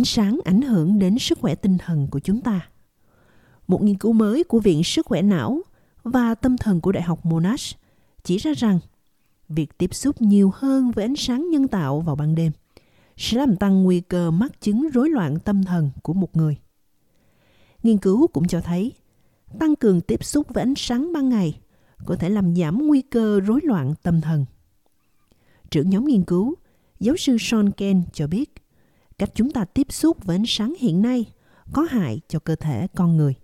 sáng ảnh hưởng đến sức khỏe tinh thần của chúng ta. Một nghiên cứu mới của Viện Sức khỏe não và Tâm thần của Đại học Monash chỉ ra rằng việc tiếp xúc nhiều hơn với ánh sáng nhân tạo vào ban đêm sẽ làm tăng nguy cơ mắc chứng rối loạn tâm thần của một người. Nghiên cứu cũng cho thấy tăng cường tiếp xúc với ánh sáng ban ngày có thể làm giảm nguy cơ rối loạn tâm thần. Trưởng nhóm nghiên cứu, giáo sư Sean Kent cho biết, cách chúng ta tiếp xúc với ánh sáng hiện nay có hại cho cơ thể con người.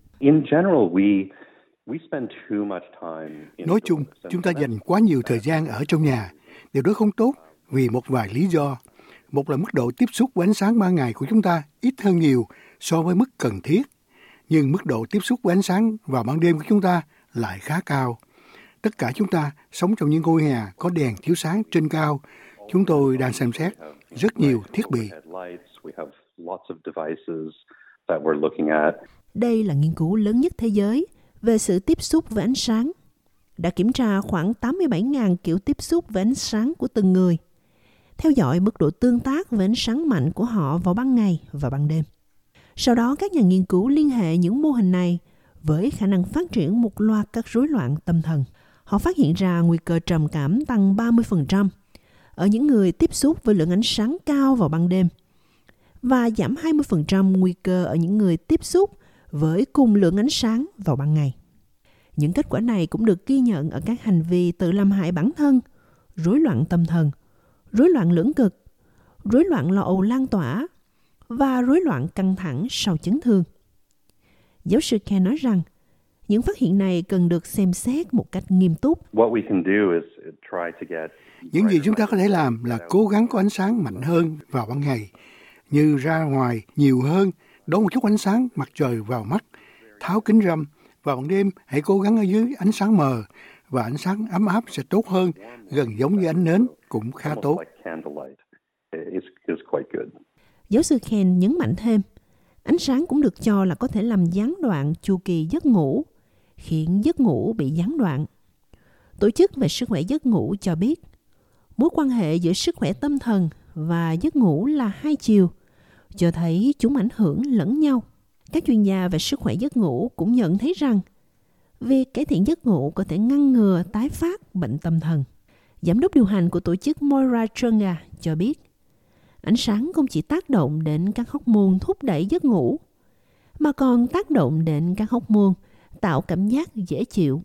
Nói chung, chúng ta dành quá nhiều thời gian ở trong nhà. Điều đó không tốt vì một vài lý do. Một là mức độ tiếp xúc với ánh sáng ban ngày của chúng ta ít hơn nhiều so với mức cần thiết. Nhưng mức độ tiếp xúc với ánh sáng vào ban đêm của chúng ta lại khá cao. Tất cả chúng ta sống trong những ngôi nhà có đèn chiếu sáng trên cao. Chúng tôi đang xem xét rất nhiều thiết bị. Đây là nghiên cứu lớn nhất thế giới về sự tiếp xúc với ánh sáng. Đã kiểm tra khoảng 87.000 kiểu tiếp xúc với ánh sáng của từng người, theo dõi mức độ tương tác với ánh sáng mạnh của họ vào ban ngày và ban đêm. Sau đó, các nhà nghiên cứu liên hệ những mô hình này với khả năng phát triển một loạt các rối loạn tâm thần. Họ phát hiện ra nguy cơ trầm cảm tăng 30% ở những người tiếp xúc với lượng ánh sáng cao vào ban đêm và giảm 20% nguy cơ ở những người tiếp xúc với cùng lượng ánh sáng vào ban ngày. Những kết quả này cũng được ghi nhận ở các hành vi tự làm hại bản thân, rối loạn tâm thần, rối loạn lưỡng cực, rối loạn lo âu lan tỏa và rối loạn căng thẳng sau chấn thương. Giáo sư Ken nói rằng những phát hiện này cần được xem xét một cách nghiêm túc. Những gì chúng ta có thể làm là cố gắng có ánh sáng mạnh hơn vào ban ngày, như ra ngoài nhiều hơn, đón một chút ánh sáng mặt trời vào mắt, tháo kính râm. Vào ban đêm, hãy cố gắng ở dưới ánh sáng mờ, và ánh sáng ấm áp sẽ tốt hơn, gần giống như ánh nến cũng khá tốt. Giáo sư Ken nhấn mạnh thêm, ánh sáng cũng được cho là có thể làm gián đoạn chu kỳ giấc ngủ, khiến giấc ngủ bị gián đoạn. Tổ chức về sức khỏe giấc ngủ cho biết, mối quan hệ giữa sức khỏe tâm thần và giấc ngủ là hai chiều, cho thấy chúng ảnh hưởng lẫn nhau. Các chuyên gia về sức khỏe giấc ngủ cũng nhận thấy rằng việc cải thiện giấc ngủ có thể ngăn ngừa tái phát bệnh tâm thần. Giám đốc điều hành của tổ chức Moira Chunga cho biết, ánh sáng không chỉ tác động đến các hormone thúc đẩy giấc ngủ, mà còn tác động đến các hormone tạo cảm giác dễ chịu.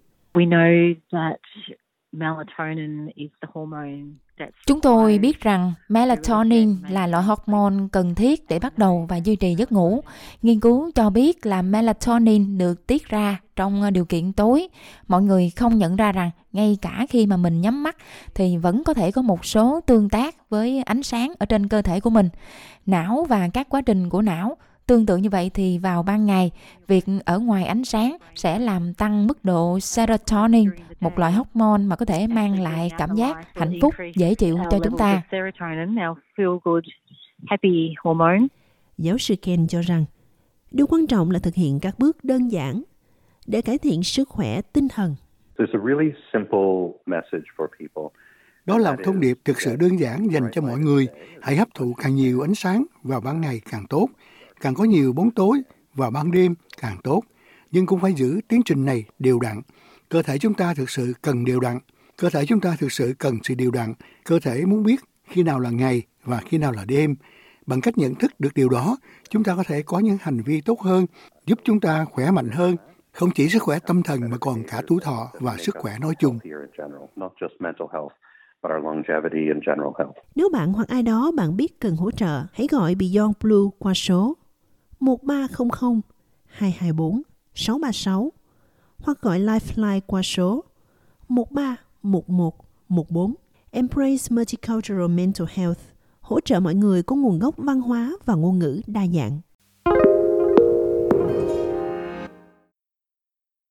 Chúng tôi biết rằng melatonin là loại hormone cần thiết để bắt đầu và duy trì giấc ngủ. Nghiên cứu cho biết là melatonin được tiết ra trong điều kiện tối. Mọi người không nhận ra rằng ngay cả khi mà mình nhắm mắt thì vẫn có thể có một số tương tác với ánh sáng ở trên cơ thể của mình. Não và các quá trình của não tương tự như vậy thì vào ban ngày, việc ở ngoài ánh sáng sẽ làm tăng mức độ serotonin, một loại hormone mà có thể mang lại cảm giác hạnh phúc, dễ chịu cho chúng ta. Giáo sư Ken cho rằng, điều quan trọng là thực hiện các bước đơn giản để cải thiện sức khỏe tinh thần. Đó là một thông điệp thực sự đơn giản dành cho mọi người. Hãy hấp thụ càng nhiều ánh sáng vào ban ngày càng tốt. Càng có nhiều bóng tối vào ban đêm càng tốt, nhưng cũng phải giữ tiến trình này đều đặn. Cơ thể chúng ta thực sự cần đều đặn. Cơ thể chúng ta thực sự cần sự đều đặn. Cơ thể muốn biết khi nào là ngày và khi nào là đêm. Bằng cách nhận thức được điều đó, chúng ta có thể có những hành vi tốt hơn, giúp chúng ta khỏe mạnh hơn, không chỉ sức khỏe tâm thần mà còn cả tuổi thọ và sức khỏe nói chung. Nếu bạn hoặc ai đó bạn biết cần hỗ trợ, hãy gọi Beyond Blue qua số 1300 224 636 hoặc gọi Lifeline qua số 131114. Embrace Multicultural Mental Health hỗ trợ mọi người có nguồn gốc văn hóa và ngôn ngữ đa dạng.